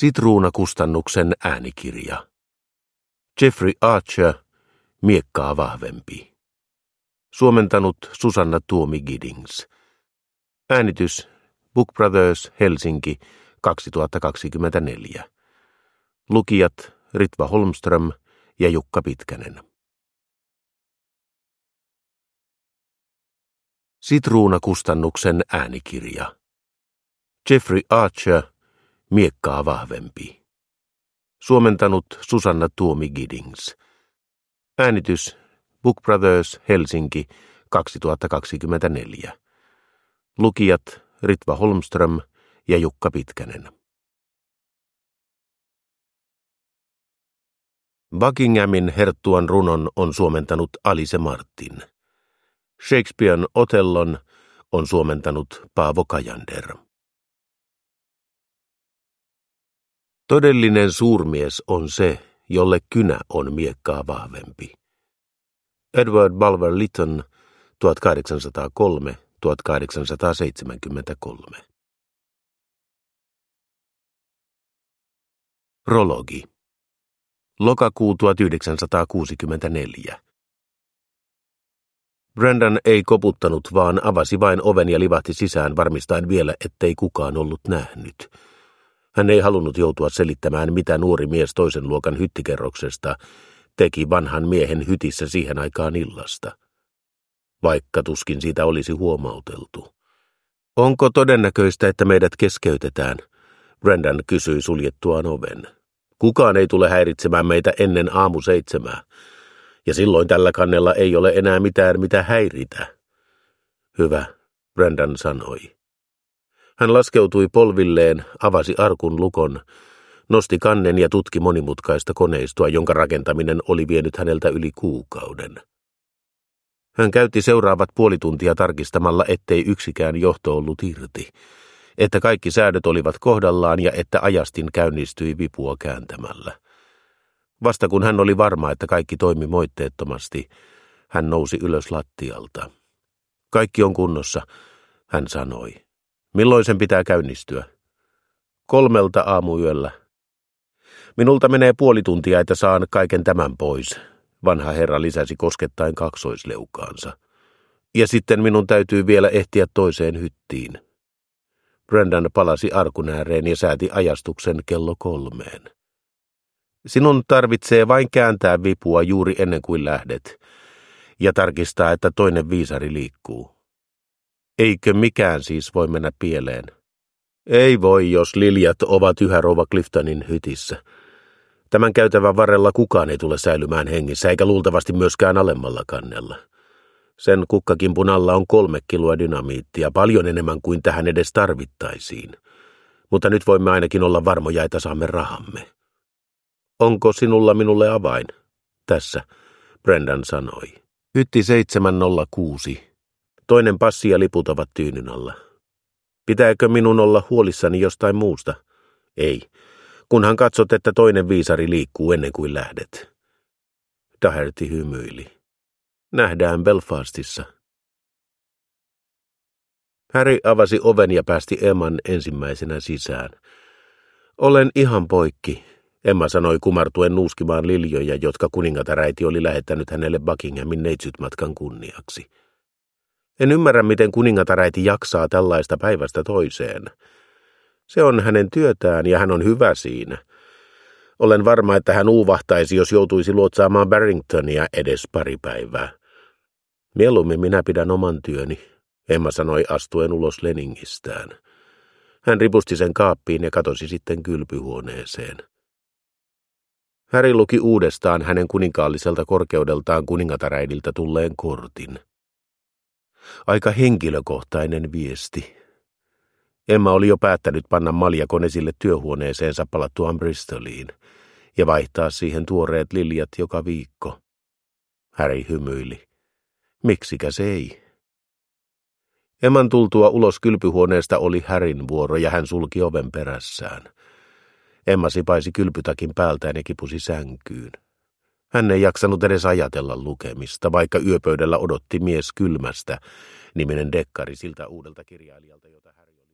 Sitruunakustannuksen äänikirja. Jeffrey Archer, Miekkaa vahvempi. Suomentanut Susanna Tuomi-Giddings. Äänitys Book Brothers, Helsinki, 2024. Lukijat Ritva Holmström ja Jukka Pitkänen. Sitruunakustannuksen äänikirja. Jeffrey Archer, Miekkaa vahvempi. Suomentanut Susanna Tuomi-Giddings. Äänitys Book Brothers, Helsinki, 2024. Lukijat Ritva Holmström ja Jukka Pitkänen. Buckinghamin herttuan runon on suomentanut Alice Martin. Shakespearen Otellon on suomentanut Paavo Kajander. Todellinen suurmies on se, jolle kynä on miekkaa vahvempi. Edward Bulwer Lytton, 1803–1873. Prologi. Lokakuu 1964. Brendan ei koputtanut, vaan avasi vain oven ja livahti sisään varmistaen vielä, ettei kukaan ollut nähnyt. Hän ei halunnut joutua selittämään, mitä nuori mies toisen luokan hyttikerroksesta teki vanhan miehen hytissä siihen aikaan illasta. Vaikka tuskin siitä olisi huomauteltu. Onko todennäköistä, että meidät keskeytetään? Brendan kysyi suljettuaan oven. Kukaan ei tule häiritsemään meitä ennen aamu 7. Ja silloin tällä kannella ei ole enää mitään, mitä häiritä. Hyvä, Brendan sanoi. Hän laskeutui polvilleen, avasi arkun lukon, nosti kannen ja tutki monimutkaista koneistoa, jonka rakentaminen oli vienyt häneltä yli kuukauden. Hän käytti seuraavat puoli tuntia tarkistamalla, ettei yksikään johto ollut irti, että kaikki säädöt olivat kohdallaan ja että ajastin käynnistyi vipua kääntämällä. Vasta kun hän oli varma, että kaikki toimi moitteettomasti, hän nousi ylös lattialta. Kaikki on kunnossa, hän sanoi. Milloin sen pitää käynnistyä? 3 aamuyöllä. Minulta menee puoli tuntia, että saan kaiken tämän pois, vanha herra lisäsi koskettaen kaksoisleukaansa. Ja sitten minun täytyy vielä ehtiä toiseen hyttiin. Brendan palasi arkun ääreen ja sääti ajastuksen kello 3. Sinun tarvitsee vain kääntää vipua juuri ennen kuin lähdet ja tarkistaa, että toinen viisari liikkuu. Eikö mikään siis voi mennä pieleen? Ei voi, jos liljat ovat yhä rouva Cliftonin hytissä. Tämän käytävän varrella kukaan ei tule säilymään hengissä, eikä luultavasti myöskään alemmalla kannella. Sen kukkakimpun alla on 3 kiloa dynamiittia, paljon enemmän kuin tähän edes tarvittaisiin. Mutta nyt voimme ainakin olla varmoja, että saamme rahamme. Onko sinulla minulle avain? Tässä, Brendan sanoi. Hytti 706. Toinen passi ja liput ovat tyynyn alla. Pitääkö minun olla huolissani jostain muusta? Ei, kunhan katsot, että toinen viisari liikkuu ennen kuin lähdet. Daherty hymyili. Nähdään Belfastissa. Harry avasi oven ja päästi Emman ensimmäisenä sisään. Olen ihan poikki, Emma sanoi kumartuen nuuskimaan liljoja, jotka kuningatäräiti oli lähettänyt hänelle Buckinghamin neitsytmatkan kunniaksi. En ymmärrä, miten kuningatäräiti jaksaa tällaista päivästä toiseen. Se on hänen työtään ja hän on hyvä siinä. Olen varma, että hän uuvahtaisi, jos joutuisi luotsaamaan Barringtonia edes pari päivää. Mieluummin minä pidän oman työni, Emma sanoi astuen ulos leningistään. Hän ripusti sen kaappiin ja katosi sitten kylpyhuoneeseen. Harry luki uudestaan hänen kuninkaalliselta korkeudeltaan kuningatäräidiltä tulleen kortin. Aika henkilökohtainen viesti. Emma oli jo päättänyt panna maljakon esille työhuoneeseensa palattuaan Bristoliin ja vaihtaa siihen tuoreet liljat joka viikko. Harry hymyili. Miksikä se ei? Emman tultua ulos kylpyhuoneesta oli Harryn vuoro ja hän sulki oven perässään. Emma sipaisi kylpytakin päältään ja kipusi sänkyyn. Hän ei jaksanut edes ajatella lukemista, vaikka yöpöydällä odotti Mies kylmästä -niminen dekkari siltä uudelta kirjailijalta, jota Harry oli